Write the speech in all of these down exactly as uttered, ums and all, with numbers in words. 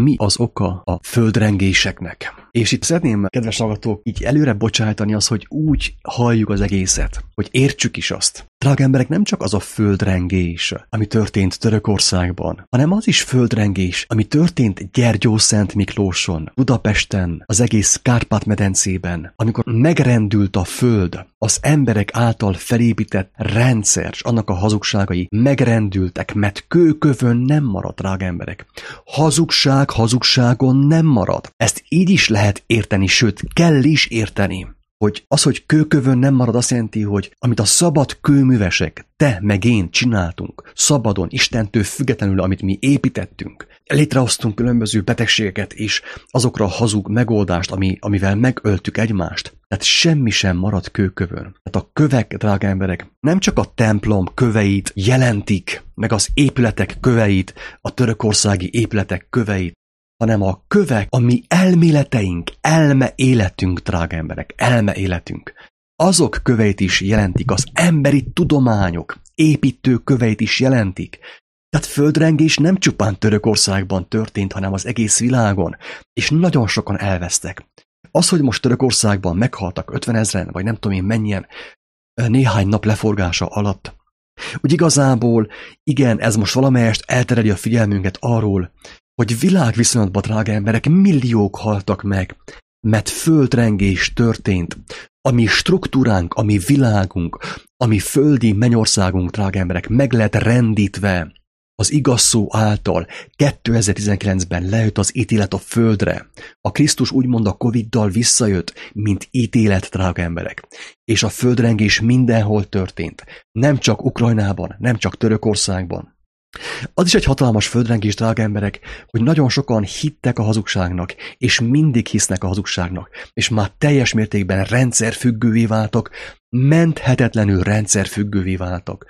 mi az oka a földrengéseknek. És itt szeretném, kedves hallgatók, így előre bocsájtani az, hogy úgy halljuk az egészet, hogy értsük is azt. Drága emberek, nem csak az a földrengés, ami történt Törökországban, hanem az is földrengés, ami történt Gyergyószent Miklóson, Budapesten, az egész Kárpát-medencében, amikor megrendült a föld, az emberek által felépített rendszer, és annak a hazugságai megrendültek, mert kőkövön nem marad, drága emberek. Hazugság hazugságon nem marad. Ezt így is lehet érteni, sőt, kell is érteni. Hogy az, hogy kőkövön nem marad, azt jelenti, hogy amit a szabad kőművesek, te meg én csináltunk, szabadon, Istentől függetlenül, amit mi építettünk, létrehoztunk különböző betegségeket és azokra a hazug megoldást, ami, amivel megöltük egymást. Tehát semmi sem marad kőkövön. Tehát a kövek, drága emberek, nem csak a templom köveit jelentik, meg az épületek köveit, a törökországi épületek köveit, hanem a kövek, a mi elméleteink, elme életünk, drága emberek, elme életünk. Azok köveit is jelentik, az emberi tudományok, építő köveit is jelentik. Tehát földrengés nem csupán Törökországban történt, hanem az egész világon, és nagyon sokan elvesztek. Az, hogy most Törökországban meghaltak ötvenezren, vagy nem tudom én mennyien, néhány nap leforgása alatt, úgy igazából, igen, ez most valamelyest eltereli a figyelmünket arról, hogy világviszonylatban, drága emberek, milliók haltak meg, mert földrengés történt. A mi struktúránk, a mi világunk, a mi földi mennyországunk, drága emberek, meg lett rendítve az igaz szó által. kétezer-tizenkilencben lejött az ítélet a földre. A Krisztus úgymond a Coviddal visszajött, mint ítélet, drága emberek. És a földrengés mindenhol történt. Nem csak Ukrajnában, nem csak Törökországban. Az is egy hatalmas földrengés, drága emberek, hogy nagyon sokan hittek a hazugságnak, és mindig hisznek a hazugságnak, és már teljes mértékben rendszerfüggővé váltak, menthetetlenül rendszerfüggővé váltak.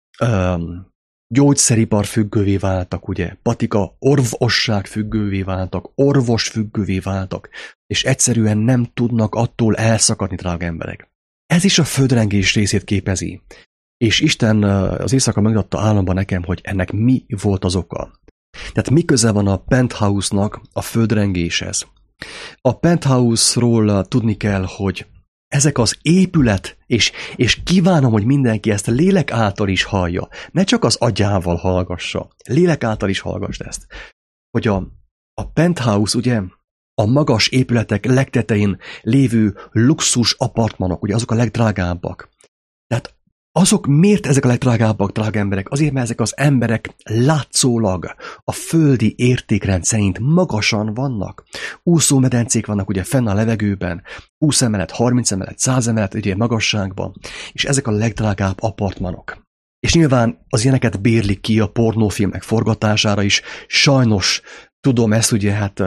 Öm, gyógyszeripar függővé váltak, ugye, patika, orvosság függővé váltak, orvos függővé váltak, és egyszerűen nem tudnak attól elszakadni, drága emberek. Ez is a földrengés részét képezi. És Isten az éjszaka megadatta álomban nekem, hogy ennek mi volt az oka. Tehát mi köze van a penthouse-nak a földrengéshez. A penthouse-ról tudni kell, hogy ezek az épület, és, és kívánom, hogy mindenki ezt a lélek által is hallja, ne csak az agyával hallgassa, lélek által is hallgass ezt, hogy a, a penthouse, ugye, a magas épületek legtetején lévő luxus apartmanok, ugye azok a legdrágábbak. Tehát azok miért ezek a legdrágábbak, drága emberek? Azért, mert ezek az emberek látszólag a földi értékrend szerint magasan vannak. Úszómedencék vannak ugye fenn a levegőben, húsz emelet, harminc emelet, száz emelet ugye magasságban, és ezek a legdrágább apartmanok. És nyilván az ilyeneket bérlik ki a pornófilmek forgatására is. Sajnos tudom ezt, ugye hát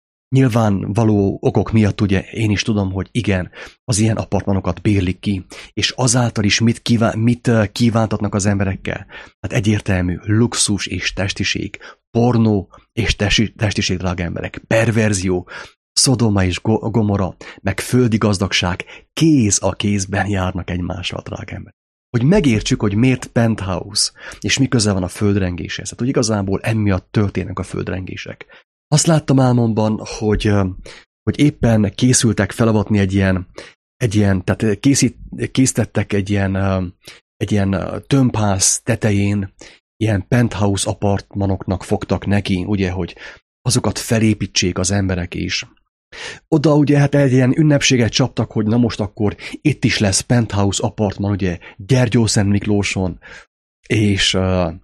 nyilvánvaló okok miatt ugye én is tudom, hogy igen, az ilyen apartmanokat bérlik ki, és azáltal is mit, kíván, mit kívántatnak az emberekkel? Hát egyértelmű luxus és testiség, pornó és testi, testiség, drága emberek, perverzió, Szodoma és Gomora, meg földi gazdagság kéz a kézben járnak egymással, drága emberek. Hogy megértsük, hogy miért penthouse, és mi köze van a földrengéshez. Hát, hogy igazából emiatt történnek a földrengések. Azt láttam álmomban, hogy, hogy éppen készültek felavatni egy ilyen, egy ilyen tehát készít, készítettek egy ilyen, egy ilyen tömbház tetején, ilyen penthouse apartmanoknak fogtak neki, ugye, hogy azokat felépítsék az emberek is. Oda ugye hát egy ilyen ünnepséget csaptak, hogy na most akkor itt is lesz penthouse apartman, ugye, Gyergyószent Miklóson, és...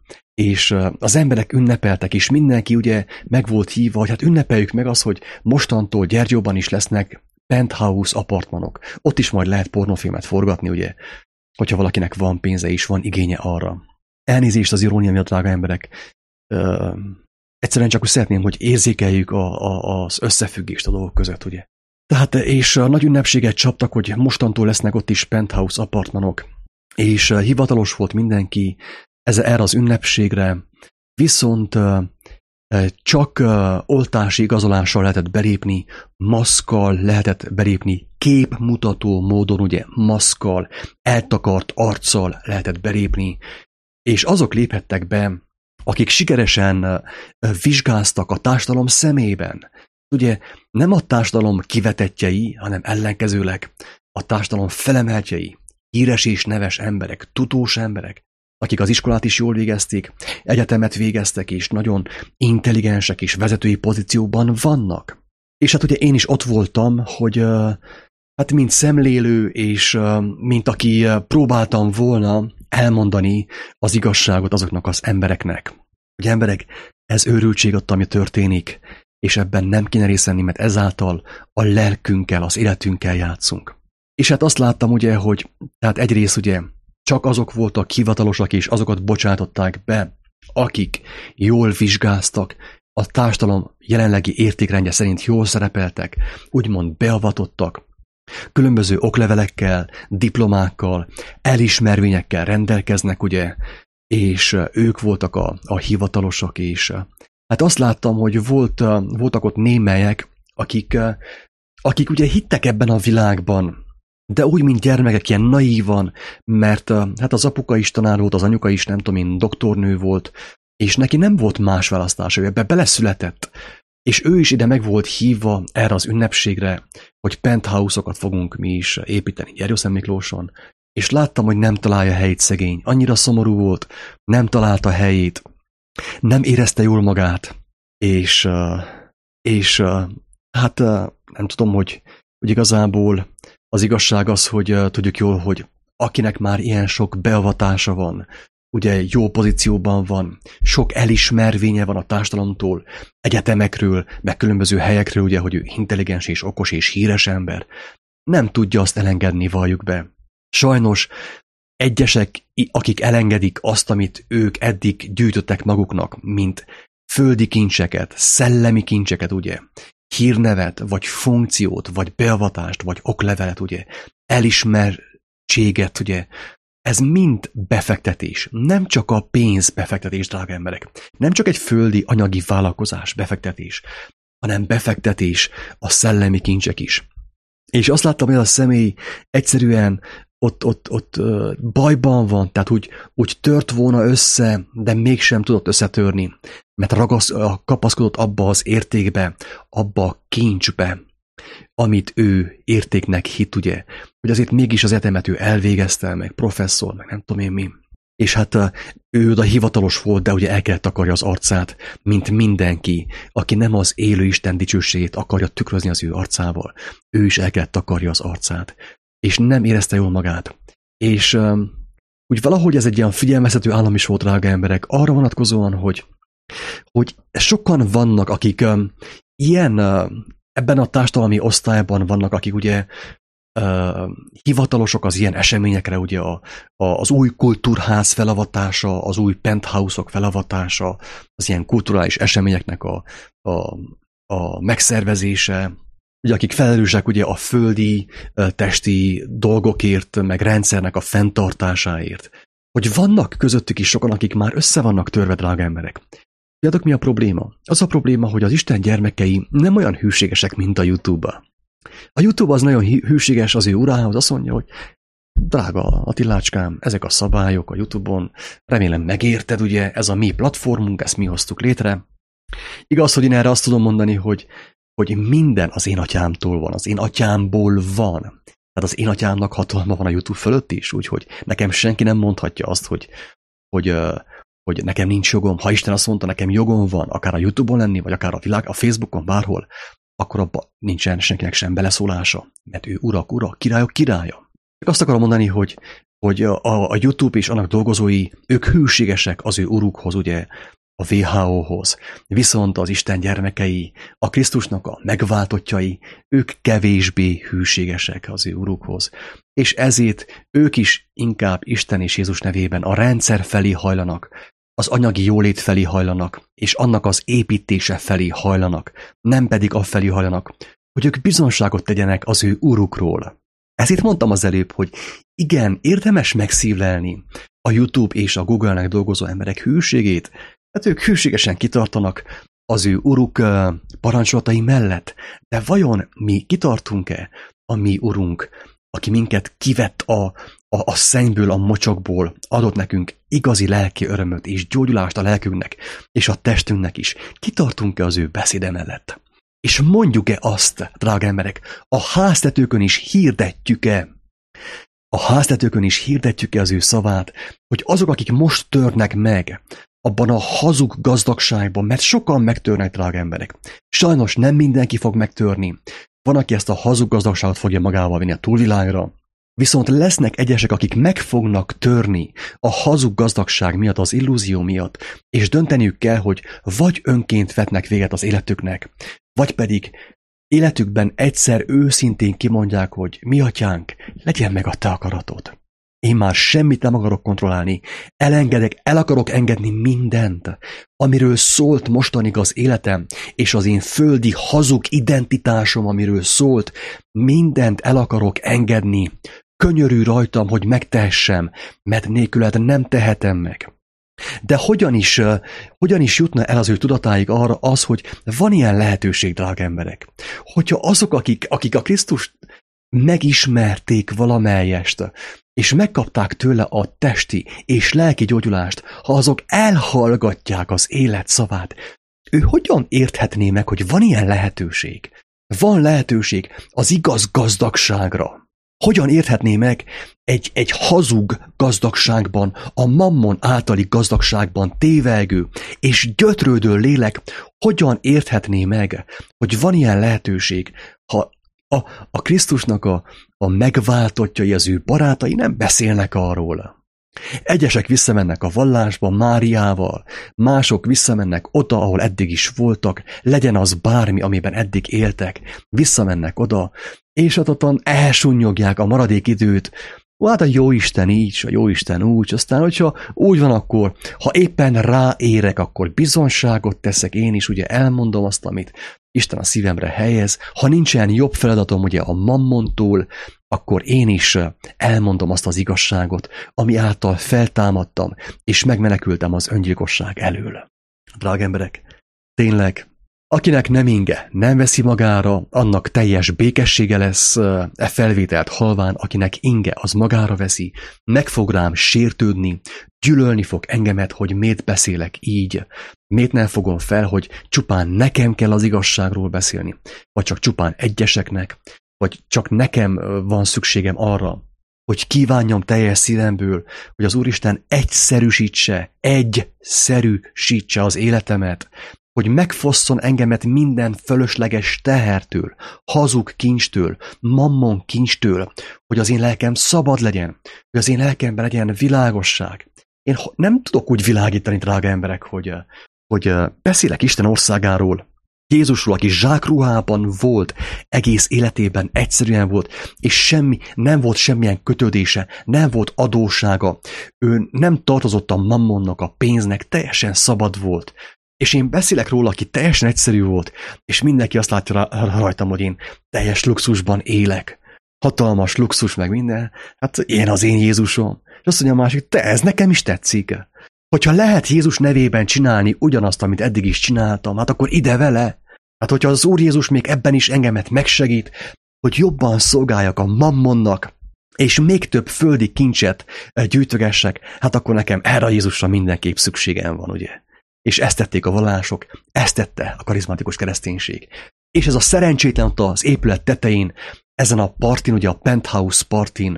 és az emberek ünnepeltek, és mindenki ugye meg volt hívva, hogy hát ünnepeljük meg az, hogy mostantól Gyergyóban is lesznek penthouse apartmanok. Ott is majd lehet pornófilmet forgatni, ugye, hogyha valakinek van pénze és van igénye arra. Elnézést az irónia miatt, drága emberek. Ö, egyszerűen csak úgy szeretném, hogy érzékeljük a, a, az összefüggést a dolgok között, ugye. Tehát, és a nagy ünnepséget csaptak, hogy mostantól lesznek ott is penthouse apartmanok, és hivatalos volt mindenki ez erre az ünnepségre, viszont csak oltási igazolással lehetett belépni, maszkkal lehetett belépni, képmutató módon, ugye maszkkal, eltakart arccal lehetett belépni, és azok léphettek be, akik sikeresen vizsgáztak a társadalom szemében. Ugye nem a társadalom kivetettjei, hanem ellenkezőleg a társadalom felemeltjei, híres és neves emberek, tudós emberek, akik az iskolát is jól végezték, egyetemet végeztek, és nagyon intelligensek és vezetői pozícióban vannak. És hát ugye én is ott voltam, hogy hát mint szemlélő, és mint aki próbáltam volna elmondani az igazságot azoknak az embereknek. Hogy emberek, ez őrültség ott, ami történik, és ebben nem kéne részt venni, mert ezáltal a lelkünkkel, az életünkkel játszunk. És hát azt láttam ugye, hogy tehát egyrészt ugye csak azok voltak hivatalosak, és azokat bocsátották be, akik jól vizsgáztak, a társadalom jelenlegi értékrendje szerint jól szerepeltek, úgymond beavatottak, különböző oklevelekkel, diplomákkal, elismervényekkel rendelkeznek, ugye, és ők voltak a, a hivatalosak, és hát azt láttam, hogy volt, voltak ott némelyek, akik, akik ugye hittek ebben a világban, de úgy, mint gyermekek, ilyen naívan, mert hát az apuka is tanár volt, az anyuka is, nem tudom én, doktornő volt, és neki nem volt más választása, ő ebbe beleszületett, és ő is ide meg volt hívva erre az ünnepségre, hogy penthouse-okat fogunk mi is építeni Jeruzsálem-Miklóson, és láttam, hogy nem találja helyét szegény, annyira szomorú volt, nem találta helyét, nem érezte jól magát, és, és hát nem tudom, hogy, hogy igazából az igazság az, hogy tudjuk jól, hogy akinek már ilyen sok beavatása van, ugye jó pozícióban van, sok elismervénye van a társadalomtól, egyetemekről, meg különböző helyekről, ugye, hogy ő intelligens és okos és híres ember, nem tudja azt elengedni, valljuk be. Sajnos egyesek, akik elengedik azt, amit ők eddig gyűjtöttek maguknak, mint földi kincseket, szellemi kincseket, ugye, hírnevet, vagy funkciót, vagy beavatást, vagy oklevelet, ugye, elismertséget, ugye, ez mind befektetés, nem csak a pénz befektetés, drága emberek, nem csak egy földi anyagi vállalkozás befektetés, hanem befektetés a szellemi kincsek is. És azt láttam, hogy a személy egyszerűen ott, ott, ott bajban van, tehát úgy, úgy tört volna össze, de mégsem tudott összetörni, mert ragasz, kapaszkodott abba az értékbe, abba a kincsbe, amit ő értéknek hitt, ugye, hogy azért mégis az egyetemet ő elvégezte, meg professzor, meg nem tudom én mi. És hát ő oda hivatalos volt, de ugye el kellett takarja az arcát, mint mindenki, aki nem az élő Isten dicsőségét akarja tükrözni az ő arcával. Ő is el kellett takarja az arcát. És nem érezte jól magát. És um, úgy valahogy ez egy ilyen figyelmeztető állam is volt, drága emberek, arra vonatkozóan, hogy, hogy sokan vannak, akik um, ilyen, uh, ebben a társadalmi osztályban vannak, akik ugye uh, hivatalosok az ilyen eseményekre, ugye a, a, az új kultúrház felavatása, az új penthouse-ok felavatása, az ilyen kulturális eseményeknek a, a, a megszervezése, ugye akik felelősek ugye a földi, testi dolgokért, meg rendszernek a fenntartásáért. Hogy vannak közöttük is sokan, akik már össze vannak törve, drága emberek. Tudjátok, mi a probléma? Az a probléma, hogy az Isten gyermekei nem olyan hűségesek, mint a YouTube-ba. A YouTube az nagyon hűséges az ő urához, azt mondja, hogy drága Attilácskám, ezek a szabályok a YouTube-on, remélem megérted, ugye, ez a mi platformunk, ezt mi hoztuk létre. Igaz, hogy én erre azt tudom mondani, hogy hogy minden az én atyámtól van, az én atyámból van. Tehát az én atyámnak hatalma van a YouTube fölött is, úgyhogy nekem senki nem mondhatja azt, hogy, hogy, hogy nekem nincs jogom. Ha Isten azt mondta, nekem jogom van, akár a YouTube-on lenni, vagy akár a világ, a Facebookon, bárhol, akkor abban nincsen senkinek sem beleszólása, mert ő urak, ura, királyok királya. Csak azt akarom mondani, hogy, hogy a, a YouTube és annak dolgozói, ők hűségesek az ő urukhoz, ugye, a vé há ó-hoz. Viszont az Isten gyermekei, a Krisztusnak a megváltottjai, ők kevésbé hűségesek az ő urukhoz. És ezért ők is inkább Isten és Jézus nevében a rendszer felé hajlanak, az anyagi jólét felé hajlanak, és annak az építése felé hajlanak, nem pedig afelé hajlanak, hogy ők bizonságot tegyenek az ő urukról. Ezért mondtam az előbb, hogy igen, érdemes megszívlelni a YouTube és a Google-nek dolgozó emberek hűségét, hát ők hűségesen kitartanak az ő uruk parancsolatai mellett, de vajon mi kitartunk-e a mi urunk, aki minket kivett a, a, a szennyből, a mocsokból, adott nekünk igazi lelki örömöt és gyógyulást a lelkünknek és a testünknek is. Kitartunk-e az ő beszéde mellett? És mondjuk-e azt, drága emberek, a háztetőkön is hirdetjük-e, a háztetőkön is hirdetjük-e az ő szavát, hogy azok, akik most törnek meg abban a hazug gazdagságban, mert sokan megtörnek, drága emberek. Sajnos nem mindenki fog megtörni. Van, aki ezt a hazug gazdagságot fogja magával vinni a túlvilágra, viszont lesznek egyesek, akik meg fognak törni a hazug gazdagság miatt, az illúzió miatt, és dönteniük kell, hogy vagy önként vetnek véget az életüknek, vagy pedig életükben egyszer őszintén kimondják, hogy mi atyánk, legyen meg a te akaratod. Én már semmit nem akarok kontrollálni, elengedek, el akarok engedni mindent, amiről szólt mostanig az életem, és az én földi hazug identitásom, amiről szólt, mindent el akarok engedni. Könyörű rajtam, hogy megtehessem, mert nélküled nem tehetem meg. De hogyan is, hogyan is jutna el az ő tudatáig arra az, hogy van ilyen lehetőség, drága emberek? Hogyha azok, akik, akik a Krisztust megismerték valamelyest, és megkapták tőle a testi és lelki gyógyulást, ha azok elhallgatják az élet szavát, ő hogyan érthetné meg, hogy van ilyen lehetőség? Van lehetőség az igaz gazdagságra. Hogyan érthetné meg egy, egy hazug gazdagságban, a mammon általi gazdagságban tévelgő és gyötrődő lélek, hogyan érthetné meg, hogy van ilyen lehetőség, ha a, a Krisztusnak a, a megváltottjai, az ő barátai nem beszélnek arról. Egyesek visszamennek a vallásba Máriával, mások visszamennek oda, ahol eddig is voltak, legyen az bármi, amiben eddig éltek, visszamennek oda, és adottan elsunnyogják a maradék időt. Hát a Jóisten így, a Jóisten úgy, aztán hogyha úgy van, akkor ha éppen ráérek, akkor bizonságot teszek, én is ugye elmondom azt, amit Isten a szívemre helyez. Ha nincsen jobb feladatom ugye a mammontól, akkor én is elmondom azt az igazságot, ami által feltámadtam, és megmenekültem az öngyilkosság elől. Drága emberek, tényleg, akinek nem inge, nem veszi magára, annak teljes békessége lesz e felvételt halván, akinek inge, az magára veszi, meg fog rám sértődni, gyűlölni fog engemet, hogy miért beszélek így, miért nem fogom fel, hogy csupán nekem kell az igazságról beszélni, vagy csak csupán egyeseknek, vagy csak nekem van szükségem arra, hogy kívánjam teljes szívemből, hogy az Úristen egyszerűsítse, egyszerűsítse az életemet, hogy megfosszon engemet minden fölösleges tehertől, hazug kincstől, mammon kincstől, hogy az én lelkem szabad legyen, hogy az én lelkemben legyen világosság. Én nem tudok úgy világítani, drága emberek, hogy, hogy beszélek Isten országáról, Jézusról, aki zsákruhában volt, egész életében egyszerűen volt, és semmi, nem volt semmilyen kötődése, nem volt adóssága, ő nem tartozott a mammonnak, a pénznek, teljesen szabad volt. És én beszélek róla, aki teljesen egyszerű volt, és mindenki azt látja rajtam, hogy én teljes luxusban élek. Hatalmas luxus, meg minden. Hát én az én Jézusom. És azt mondja a másik, te, ez nekem is tetszik. Hogyha lehet Jézus nevében csinálni ugyanazt, amit eddig is csináltam, hát akkor ide vele. Hát hogyha az Úr Jézus még ebben is engemet megsegít, hogy jobban szolgáljak a mammonnak, és még több földi kincset gyűjtögessek, hát akkor nekem erre a Jézusra mindenképp szükségem van, ugye? És ezt tették a vallások, ezt tette a karizmatikus kereszténység. És ez a szerencsétlen ott az épület tetején, ezen a partin, ugye a penthouse partin,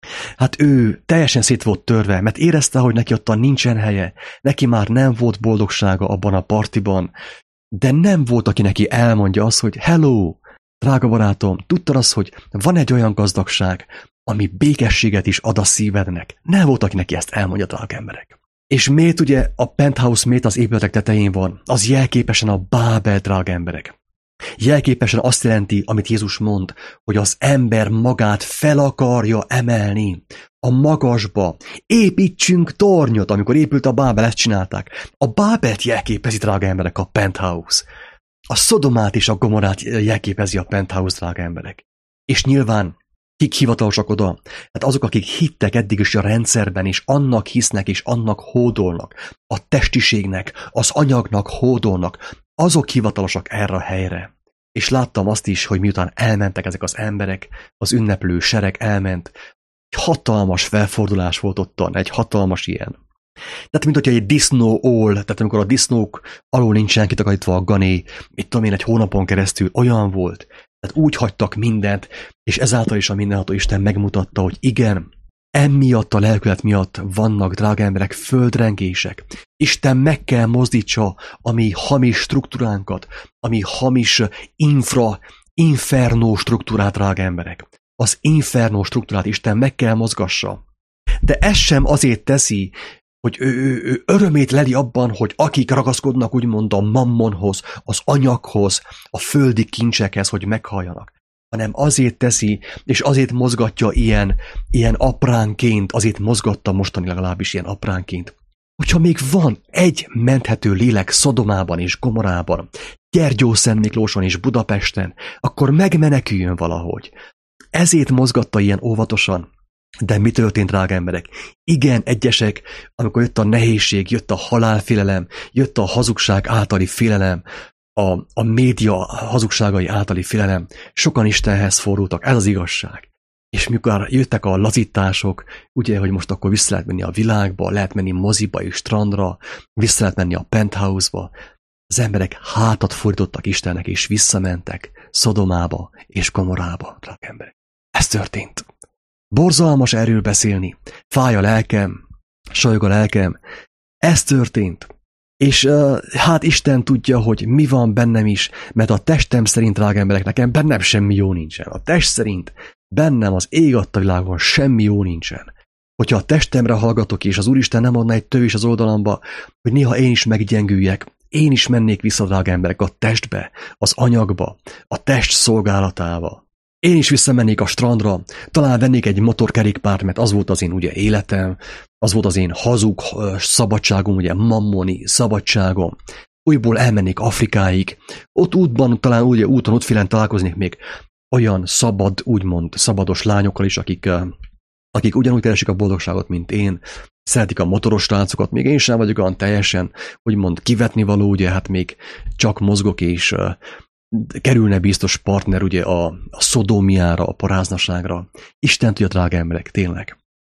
hát ő teljesen szét volt törve, mert érezte, hogy neki ottan nincsen helye, neki már nem volt boldogsága abban a partiban, de nem volt, aki neki elmondja azt, hogy hello, drága barátom, tudtad azt, hogy van egy olyan gazdagság, ami békességet is ad a szívednek. Nem volt, aki neki ezt elmondja, drága emberek. És miért ugye a penthouse, miért az épületek tetején van? Az jelképesen a Bábel, drága emberek. Jelképesen azt jelenti, amit Jézus mond, hogy az ember magát fel akarja emelni a magasba. Építsünk tornyot, amikor épült a Bábel, ezt csinálták. A Bábelt jelképezi, drága emberek, a penthouse. A Szodomát és a Gomorát jelképezi a penthouse, drága emberek. És nyilván kik hivatalosak oda? Hát azok, akik hittek eddig is a rendszerben, és annak hisznek, és annak hódolnak. A testiségnek, az anyagnak hódolnak. Azok hivatalosak erre a helyre. és láttam azt is, hogy miután elmentek ezek az emberek, az ünneplő sereg elment, egy hatalmas felfordulás volt ottan, egy hatalmas ilyen. Tehát, mint hogyha egy disznó ól, tehát amikor a disznók alól nincsen kitakarítva a gané, mit tudom én, egy hónapon keresztül olyan volt. Tehát úgy hagytak mindent, és ezáltal is a mindenható Isten megmutatta, hogy igen, emiatt a lelkület miatt vannak, drága emberek, földrengések. Isten meg kell mozdítsa a mi hamis struktúránkat, a mi hamis infra, inferno struktúrát, drága emberek. Az inferno struktúrát Isten meg kell mozgassa. De ez sem azért teszi, hogy ő, ő, ő örömét leli abban, hogy akik ragaszkodnak úgymond a mammonhoz, az anyaghoz, a földi kincsekhez, hogy meghalljanak, hanem azért teszi, és azért mozgatja ilyen, ilyen apránként, azért mozgatta mostani legalábbis ilyen apránként, hogyha még van egy menthető lélek Szodomában és Gomorában, Gyergyószentmiklóson és Budapesten, akkor megmeneküljön valahogy. Ezért mozgatta ilyen óvatosan. De mi történt, drága emberek? Igen, egyesek, amikor jött a nehézség, jött a halálfélelem, jött a hazugság általi félelem, a, a média hazugságai általi félelem, sokan Istenhez fordultak, ez az igazság. És mikor jöttek a lazítások, ugye, hogy most akkor vissza lehet menni a világba, lehet menni moziba és strandra, vissza lehet menni a penthouse-ba, az emberek hátat fordítottak Istennek, és visszamentek Szodomába és Gomorába, drága emberek. Ez történt. Borzalmas erről beszélni, fáj a lelkem, sajog a lelkem, ez történt. És uh, hát Isten tudja, hogy mi van bennem is, mert a testem szerint, drága emberek, nekem bennem semmi jó nincsen. A test szerint bennem az ég adta világon semmi jó nincsen. Hogyha a testemre hallgatok, és az Úristen nem adna egy tövés az oldalamba, hogy néha én is meggyengüljek, én is mennék vissza, drága emberek, a testbe, az anyagba, a test szolgálatába. Én is visszamennék a strandra, talán vennék egy motorkerékpárt, mert az volt az én ugye életem, az volt az én hazug szabadságom, ugye mammoni szabadságom. Újból elmennék Afrikáig, ott útban, talán ugye úton, útfélen találkoznék még olyan szabad, úgymond szabados lányokkal is, akik, akik ugyanúgy keresik a boldogságot, mint én, szeretik a motoros rácokat, még én sem vagyok olyan teljesen, úgymond kivetni való, ugye hát még csak mozgok és kerülne biztos partner ugye a, a szodómiára, a paráznaságra. Isten tudja, drága emberek, tényleg.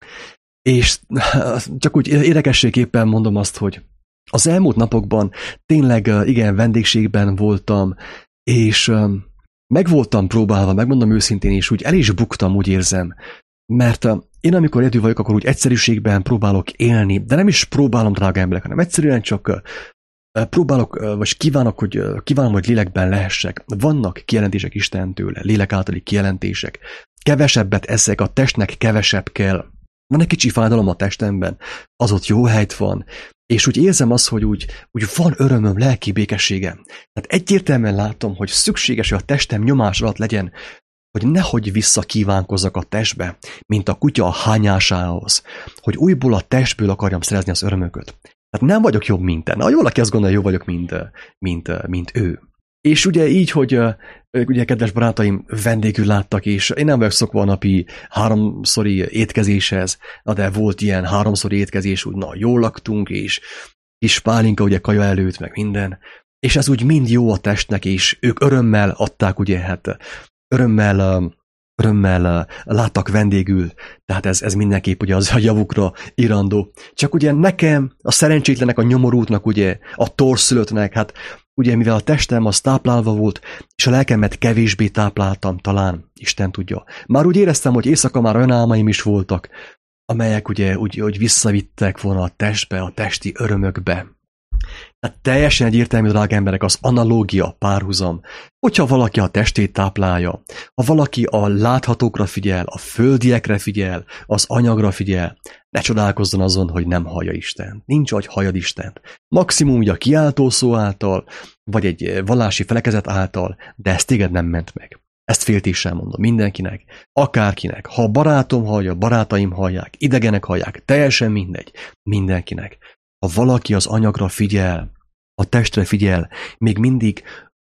És csak úgy érdekességképpen mondom azt, hogy az elmúlt napokban tényleg igen, vendégségben voltam, és meg voltam próbálva, megmondom őszintén, és úgy el is buktam, úgy érzem. Mert én amikor egyedül vagyok, akkor úgy egyszerűségben próbálok élni, de nem is próbálom, drága emberek, hanem egyszerűen csak próbálok, vagy kívánok, hogy kívánom, hogy lélekben lehessek. Vannak kijelentések Istentől, lélek általi kijelentések. Kevesebbet eszek, a testnek kevesebb kell. Van egy kicsi fájdalom a testemben, az ott jó helyt van, és úgy érzem azt, hogy úgy, úgy van örömöm, lelki békességem. Tehát egyértelműen látom, hogy szükséges, hogy a testem nyomás alatt legyen, hogy nehogy visszakívánkozzak a testbe, mint a kutya a hányásához, hogy újból a testből akarjam szerezni az örömököt. Tehát nem vagyok jobb, mint te. Na, jó, valaki azt gondolja, jó vagyok, mint, mint, mint ő. És ugye így, hogy ugye kedves barátaim vendégül láttak, és én nem vagyok szokva a napi háromszori étkezéshez, na de volt ilyen háromszori étkezés, úgy na, jól laktunk, és kis pálinka ugye kaja előtt, meg minden. És ez úgy mind jó a testnek, és ők örömmel adták, ugye, hát örömmel örömmel láttak vendégül, tehát ez, ez mindenképp ugye az a javukra irandó. Csak ugye nekem, a szerencsétlenek, a nyomorútnak, ugye a torszülöttnek, hát ugye mivel a testem az táplálva volt, és a lelkemet kevésbé tápláltam talán, Isten tudja. Már úgy éreztem, hogy éjszaka már olyan álmaim is voltak, amelyek ugye úgy, úgy visszavittek volna a testbe, a testi örömökbe. Tehát teljesen egyértelmű, drága emberek, az analógia, párhuzam. Hogyha valaki a testét táplálja, ha valaki a láthatókra figyel, a földiekre figyel, az anyagra figyel, ne csodálkozzon azon, hogy nem hallja Isten. Nincs, hogy halljad Istent. Maximum ugye a kiáltó szó által, vagy egy vallási felekezet által, de ez téged nem ment meg. Ezt féltéssel mondom mindenkinek, akárkinek. Ha barátom hallja, barátaim hallják, idegenek hallják, teljesen mindegy, mindenkinek. Ha valaki az anyagra figyel, a testre figyel, még mindig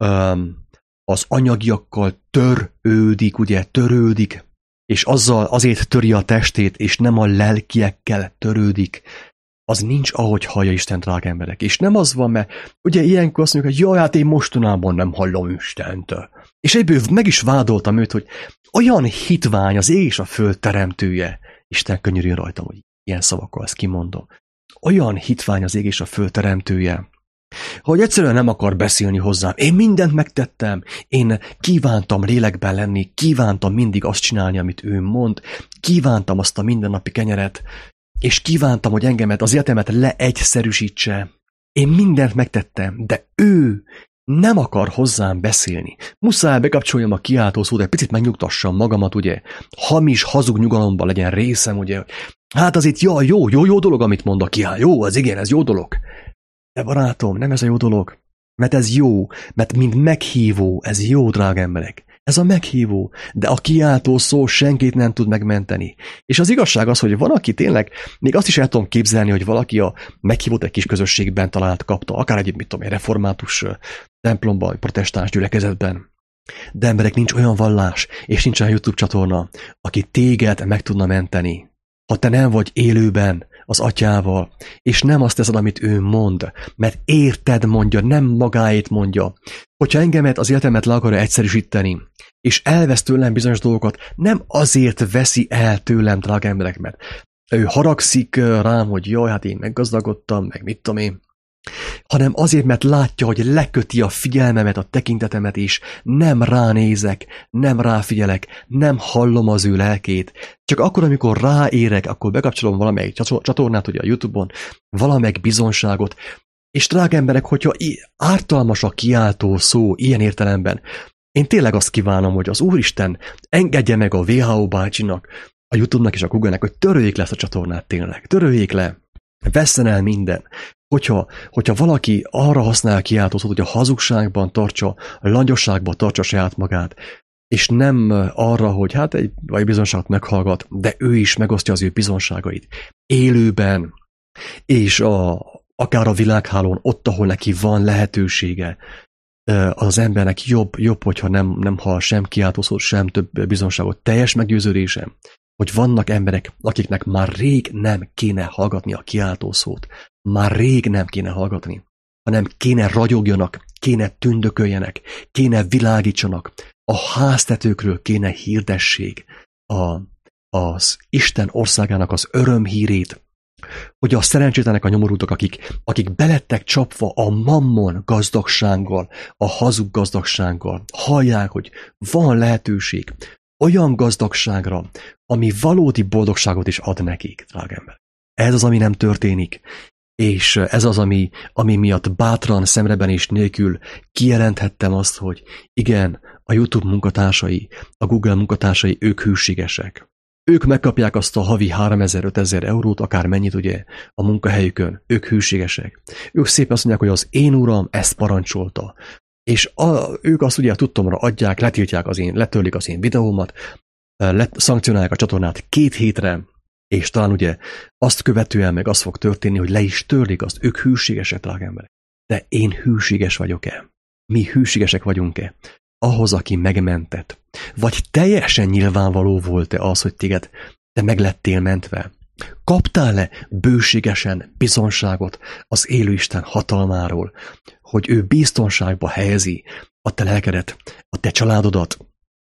um, az anyagiakkal törődik, ugye, törődik, és azzal azért töri a testét, és nem a lelkiekkel törődik, az nincs, ahogy hallja Isten, drága emberek. És nem az van, mert ugye ilyenkor azt mondjuk, hogy jaj, hát én mostanában nem hallom Istent. És egyből meg is vádoltam őt, hogy olyan hitvány az ég és a föld teremtője. Isten könyörüljön rajtam, hogy ilyen szavakkal ezt kimondom. Olyan hitvány az ég és a föld teremtője, hogy egyszerűen nem akar beszélni hozzám. Én mindent megtettem, én kívántam lélekben lenni, kívántam mindig azt csinálni, amit ő mond, kívántam azt a mindennapi kenyeret, és kívántam, hogy engemet, az életemet leegyszerűsítse. Én mindent megtettem, de ő nem akar hozzám beszélni. Muszáj bekapcsoljam a kiáltószót, egy picit megnyugtassam magamat, ugye, hamis, hazug nyugalomban legyen részem, ugye. Hát az itt ja, jó, jó, jó dolog, amit mond a kiáll. Jó, az igen, ez jó dolog. De barátom, nem ez a jó dolog. Mert ez jó, mert mint meghívó, ez jó, drága emberek. Ez a meghívó, de a kiáltó szó senkit nem tud megmenteni. És az igazság az, hogy van, aki tényleg, még azt is el tudom képzelni, hogy valaki a meghívót egy kis közösségben talált, kapta, akár egy, mit tudom, egy református templomban, protestáns gyülekezetben. De emberek, nincs olyan vallás, és nincs olyan YouTube csatorna, aki téged meg tudna menteni. Ha te nem vagy élőben az atyával, és nem azt teszed, amit ő mond, mert érted mondja, nem magáét mondja. Hogyha engemet, az életemet le akarja egyszerűsíteni, és elvesz tőlem bizonyos dolgokat, nem azért veszi el tőlem, drága emberek, mert ő haragszik rám, hogy jaj, hát én meggazdagodtam, meg mit tudom én, hanem azért, mert látja, hogy leköti a figyelmemet, a tekintetemet is, nem ránézek, nem ráfigyelek, nem hallom az ő lelkét. Csak akkor, amikor ráérek, akkor bekapcsolom valamelyik csatornát, ugye a YouTube-on, valamelyik bizonságot, és drága emberek, hogyha ártalmas a kiáltó szó ilyen értelemben, én tényleg azt kívánom, hogy az Úristen engedje meg a vé há o bácsinak, a YouTube-nak és a Google-nek, hogy töröljék le ezt a csatornát tényleg, töröljék le, vesszen el minden. Hogyha, hogyha valaki arra használja a kiáltószót, hogy a hazugságban tartsa, a langyosságban tartsa saját magát, és nem arra, hogy hát egy vagy bizonságot meghallgat, de ő is megosztja az ő bizonságait. Élőben, és a, akár a világhálón, ott, ahol neki van lehetősége, az embernek jobb, jobb hogyha nem, nem hall sem kiáltószót, sem több bizonságot. Teljes meggyőződésem, hogy vannak emberek, akiknek már rég nem kéne hallgatni a kiáltószót. Már rég nem kéne hallgatni, hanem kéne ragyogjanak, kéne tündököljenek, kéne világítsanak, a háztetőkről kéne hirdessék a, az Isten országának az örömhírét, hogy a szerencsétlenek, a nyomorultak, akik, akik belettek csapva a mammon gazdagsággal, a hazug gazdagsággal, hallják, hogy van lehetőség olyan gazdagságra, ami valódi boldogságot is ad nekik, drága ember. Ez az, ami nem történik, és ez az, ami, ami miatt bátran, szemrebenés nélkül kijelenthettem azt, hogy igen, a YouTube munkatársai, a Google munkatársai, ők hűségesek. Ők megkapják azt a havi háromezer-ötezer eurót, akár mennyit ugye a munkahelyükön. Ők hűségesek. Ők szépen azt mondják, hogy az én uram ezt parancsolta. És a, ők azt ugye tudtomra adják, letiltják az én, letörlik az én videómat, let, szankcionálják a csatornát két hétre, és talán ugye azt követően meg az fog történni, hogy le is törlik azt, ők hűségesek, drága emberek. De én hűséges vagyok-e? Mi hűségesek vagyunk-e? Ahhoz, aki megmentett. Vagy teljesen nyilvánvaló volt-e az, hogy téged te meg lettél mentve? Kaptál-e bőségesen bizonságot az élő Isten hatalmáról, hogy ő biztonságba helyezi a te lelkedet, a te családodat,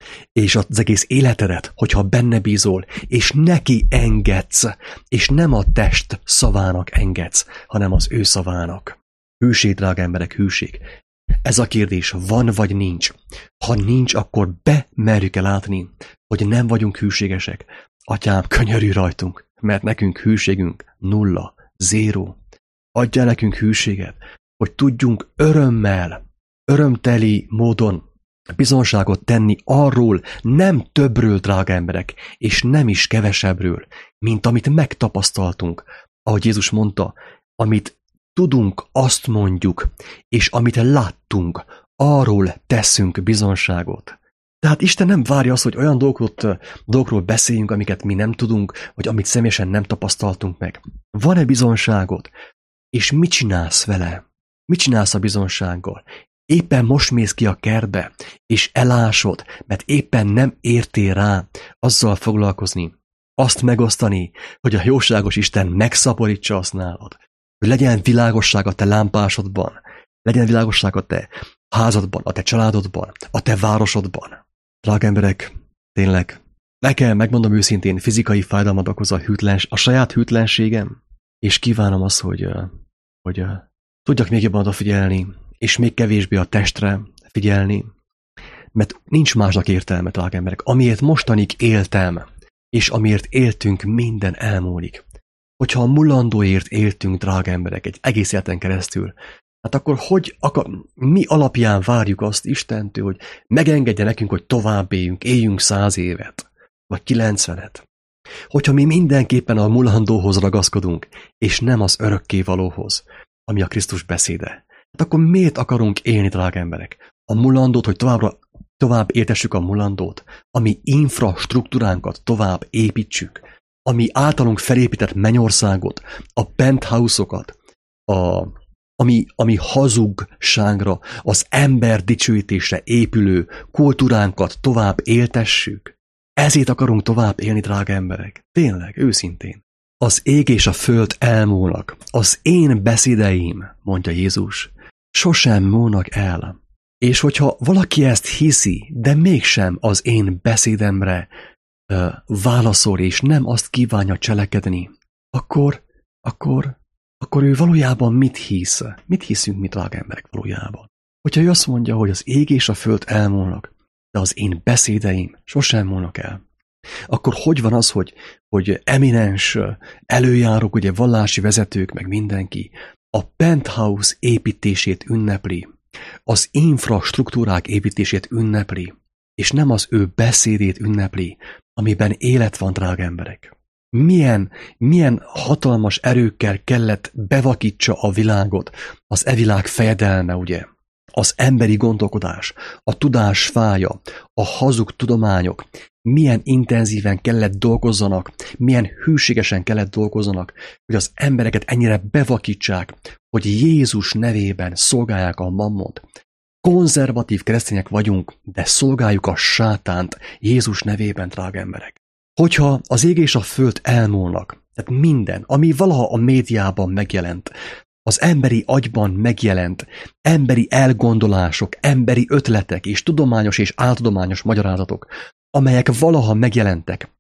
és az egész életedet, hogyha benne bízol, és neki engedsz, és nem a test szavának engedsz, hanem az ő szavának. Hűség, drága emberek, hűség. Ez a kérdés van vagy nincs. Ha nincs, akkor bemerjük-e látni, hogy nem vagyunk hűségesek. Atyám, könyörülj rajtunk, mert nekünk hűségünk nulla, zéró. Adjál nekünk hűséget, hogy tudjunk örömmel, örömteli módon bizonságot tenni arról, nem többről, drága emberek, és nem is kevesebbről, mint amit megtapasztaltunk. Ahogy Jézus mondta, amit tudunk, azt mondjuk, és amit láttunk, arról teszünk bizonságot. Tehát Isten nem várja azt, hogy olyan dolgot, dolgokról beszéljünk, amiket mi nem tudunk, vagy amit személyesen nem tapasztaltunk meg. Van-e bizonságod? És mit csinálsz vele? Mit csinálsz a bizonsággal? Éppen most mész ki a kertbe, és elásod, mert éppen nem értél rá azzal foglalkozni, azt megosztani, hogy a jóságos Isten megszaporítsa azt nálad, hogy legyen világosság a te lámpásodban, legyen világosság a te házadban, a te családodban, a te városodban. Drága emberek, tényleg, nekem, megmondom őszintén, fizikai fájdalmat okoz a, hűtlens, a saját hűtlenségem, és kívánom azt, hogy, hogy tudjak még jobban odafigyelni, és még kevésbé a testre figyelni, mert nincs másnak értelme, drága emberek. Amiért mostanig éltem, és amiért éltünk, minden elmúlik. Hogyha a mulandóért éltünk, drága emberek, egy egész életen keresztül, hát akkor hogy, akar, mi alapján várjuk azt Istentől, hogy megengedje nekünk, hogy tovább éljünk, éljünk száz évet, vagy kilencvenet. Hogyha mi mindenképpen a mulandóhoz ragaszkodunk, és nem az örökkévalóhoz, ami a Krisztus beszéde, hát akkor miért akarunk élni, drága emberek? A mulandót, hogy továbbra, tovább éltessük a mulandót, ami infrastruktúránkat tovább építsük, ami általunk felépített mennyországot, a penthouse-okat, a, ami, ami hazugságra, az ember dicsőítésre épülő kultúránkat tovább éltessük. Ezért akarunk tovább élni, drága emberek. Tényleg, őszintén. Az ég és a föld elmúlnak. Az én beszédeim, mondja Jézus, sosem múlnak el. És hogyha valaki ezt hiszi, de mégsem az én beszédemre uh, válaszol, és nem azt kívánja cselekedni, akkor, akkor, akkor ő valójában mit hisz? Mit hiszünk mi, drága emberek, valójában? Hogyha ő azt mondja, hogy az ég és a föld elmúlnak, de az én beszédeim sosem múlnak el, akkor hogy van az, hogy, hogy eminens előjárók, ugye vallási vezetők, meg mindenki a penthouse építését ünnepli, az infrastruktúrák építését ünnepli, és nem az ő beszédét ünnepli, amiben élet van, drága emberek. Milyen, milyen hatalmas erőkkel kellett bevakítsa a világot az e világ fejedelme, ugye? Az emberi gondolkodás, a tudás fája, a hazug tudományok, milyen intenzíven kellett dolgozzanak, milyen hűségesen kellett dolgozzanak, hogy az embereket ennyire bevakítsák, hogy Jézus nevében szolgálják a mammont. Konzervatív keresztények vagyunk, de szolgáljuk a sátánt Jézus nevében, drága emberek. Hogyha az ég és a föld elmúlnak, tehát minden, ami valaha a médiában megjelent, az emberi agyban megjelent emberi elgondolások, emberi ötletek és tudományos és áltudományos magyarázatok, amelyek valaha megjelentek,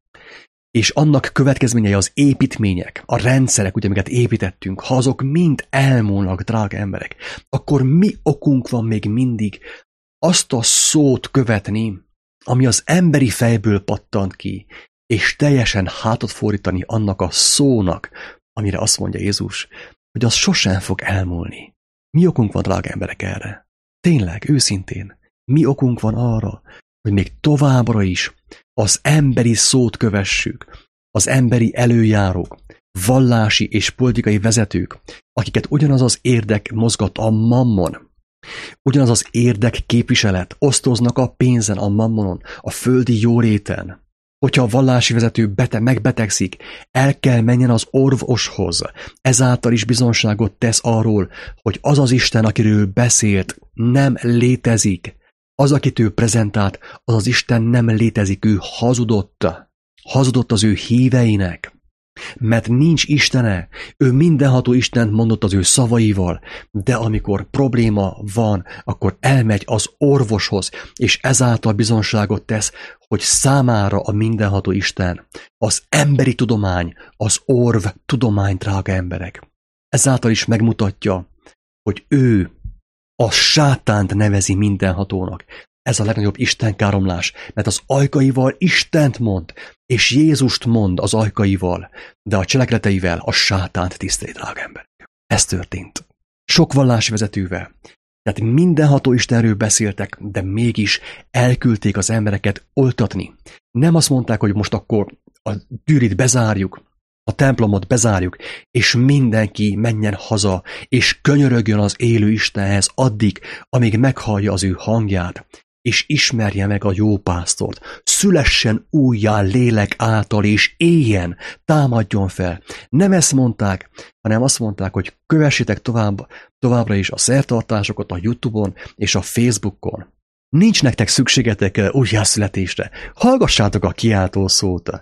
és annak következményei az építmények, a rendszerek, ugye, amiket építettünk, ha azok mind elmúlnak, drága emberek, akkor mi okunk van még mindig azt a szót követni, ami az emberi fejből pattant ki, és teljesen hátat fordítani annak a szónak, amire azt mondja Jézus, hogy az sosem fog elmúlni. Mi okunk van, drága emberek, erre? Tényleg, őszintén, mi okunk van arra, hogy még továbbra is az emberi szót kövessük, az emberi előjárók, vallási és politikai vezetők, akiket ugyanaz az érdek mozgat, a mammon, ugyanaz az érdek képviselet, osztoznak a pénzen, a mammonon, a földi jóléten. Hogyha a vallási vezető beteg, megbetegszik, el kell menjen az orvoshoz. Ezáltal is bizonságot tesz arról, hogy az az Isten, akiről beszélt, nem létezik. Az, akit ő prezentált, az az Isten nem létezik, ő hazudott. Hazudott az ő híveinek. Mert nincs Istene, ő mindenható Istent mondott az ő szavaival, de amikor probléma van, akkor elmegy az orvoshoz, és ezáltal bizonságot tesz, hogy számára a mindenható Isten, az emberi tudomány, az orv tudomány, drága emberek. Ezáltal is megmutatja, hogy ő a sátánt nevezi mindenhatónak. Ez a legnagyobb istenkáromlás, mert az ajkaival Istent mond, és Jézust mond az ajkaival, de a cselekedeteivel a sátánt tiszteli, drága emberek. Ez történt. Sok vallási vezetővel. Tehát mindenható Istenről beszéltek, de mégis elküldték az embereket oltatni. Nem azt mondták, hogy most akkor a gyűrit bezárjuk, a templomot bezárjuk, és mindenki menjen haza, és könyörögjön az élő Istenhez addig, amíg meghallja az ő hangját, és ismerje meg a jó pásztort, szülessen újjá lélek által, és éljen, támadjon fel. Nem ezt mondták, hanem azt mondták, hogy kövessétek tovább, továbbra is a szertartásokat a YouTube-on és a Facebookon. Nincs nektek szükségetek újjászületésre. Hallgassátok a kiáltó szót.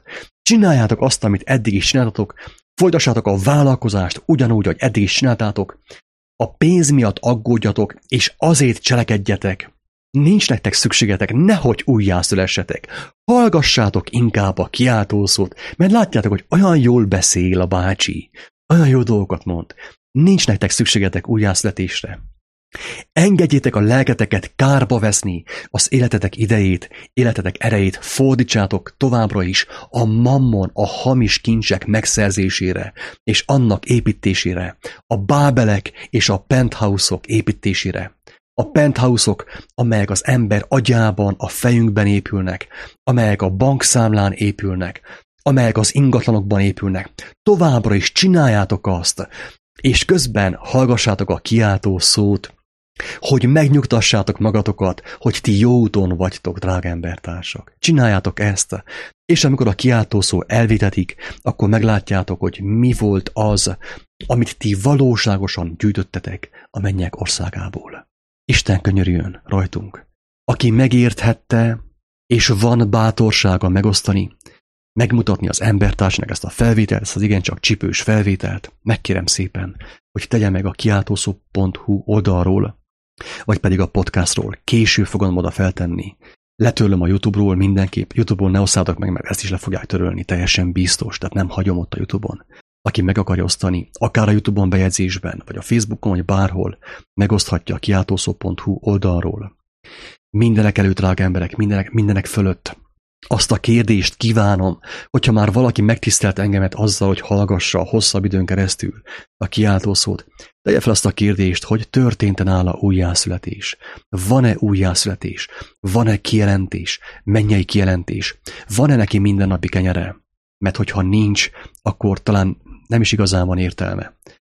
Csináljátok azt, amit eddig is csináltatok, folytassátok a vállalkozást ugyanúgy, ahogy eddig is csináltátok, a pénz miatt aggódjatok, és azért cselekedjetek. Nincs nektek szükségetek, nehogy újjászülessetek. Hallgassátok inkább a kiáltószót, mert látjátok, hogy olyan jól beszél a bácsi, olyan jó dolgokat mond. Nincs nektek szükségetek újjászületésre. Engedjétek a lelketeket kárba veszni, az életetek idejét, életetek erejét fordítsátok továbbra is a mammon, a hamis kincsek megszerzésére, és annak építésére, a bábelek és a penthouse-ok építésére. A penthouse-ok, amelyek az ember agyában, a fejünkben épülnek, amelyek a bankszámlán épülnek, amelyek az ingatlanokban épülnek. Továbbra is csináljátok azt, és közben hallgassátok a kiáltó szót, hogy megnyugtassátok magatokat, hogy ti jó úton vagytok, drága embertársak. Csináljátok ezt, és amikor a kiáltó szó elvitetik, akkor meglátjátok, hogy mi volt az, amit ti valóságosan gyűjtöttetek a mennyek országából. Isten könyörüljön rajtunk. Aki megérthette, és van bátorsága megosztani, megmutatni az embertársnak ezt a felvételt, ezt az igencsak csipős felvételt, megkérem szépen, hogy tegye meg a kiáltószó pont hu oldalról, vagy pedig a podcastról. Később fogom oda feltenni. Letörlöm a YouTube-ról mindenképp. YouTube-on ne osszátok meg, mert ezt is le fogják törölni, teljesen biztos, tehát nem hagyom ott a YouTube-on. Aki meg akarja osztani, akár a YouTube-on bejegyzésben, vagy a Facebookon, vagy bárhol, megoszthatja a kiáltószó pont hu oldalról. Mindenek előtt, drága emberek, mindenek, mindenek fölött. Azt a kérdést kívánom, hogyha már valaki megtisztelt engemet azzal, hogy hallgassa hosszabb időn keresztül a kiáltószót, tegye fel azt a kérdést, hogy történt-e nála újjászületés? Van-e újjászületés? Van-e kijelentés? Mennyei kijelentés? Van-e neki mindennapi kenyere? Mert hogyha nincs, akkor talán nem is igazán van értelme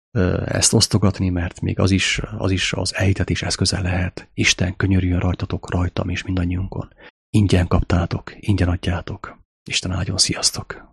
ezt osztogatni, mert még az is az, is az ejtetés eszköze lehet. Isten könyörüljön rajtatok, rajtam és mindannyiunkon. Ingyen kaptátok, ingyen adjátok. Isten áldjon, sziasztok!